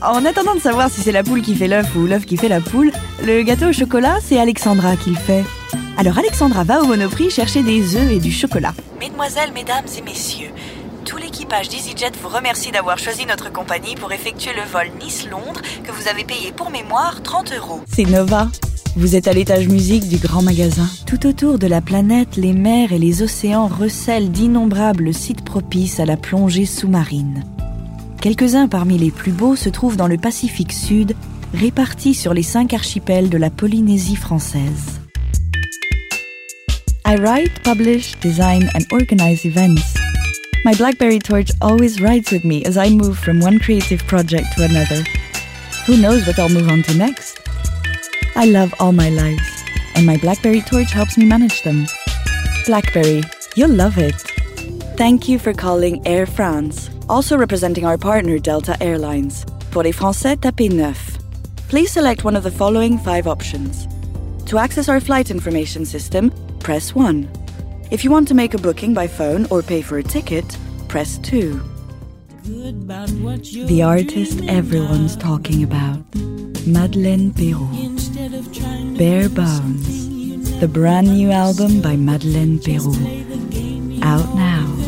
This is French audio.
En attendant de savoir si c'est la poule qui fait l'œuf ou l'œuf qui fait la poule, le gâteau au chocolat, c'est Alexandra qui le fait. Alors Alexandra va au Monoprix chercher des œufs et du chocolat. Mesdemoiselles, mesdames et messieurs, tout l'équipage d'EasyJet vous remercie d'avoir choisi notre compagnie pour effectuer le vol Nice-Londres que vous avez payé pour mémoire 30 €. C'est Nova. Vous êtes à l'étage musique du grand magasin. Tout autour de la planète, les mers et les océans recèlent d'innombrables sites propices à la plongée sous-marine. Quelques-uns parmi les plus beaux se trouvent dans le Pacifique Sud, répartis sur les 5 archipels de la Polynésie française. I write, publish, design and organize events. My BlackBerry Torch always rides with me as I move from one creative project to another. Who knows what I'll move on to next? I love all my lives, and my BlackBerry Torch helps me manage them. BlackBerry, you'll love it. Thank you for calling Air France, also representing our partner Delta Airlines. Pour les Français, tapez 9. Please select one of the following 5 options. To access our flight information system, press 1. If you want to make a booking by phone or pay for a ticket, press 2. The artist everyone's talking about, Madeleine Peyroux. Bare Bones, the brand new album by Madeleine Peyroux. Out now.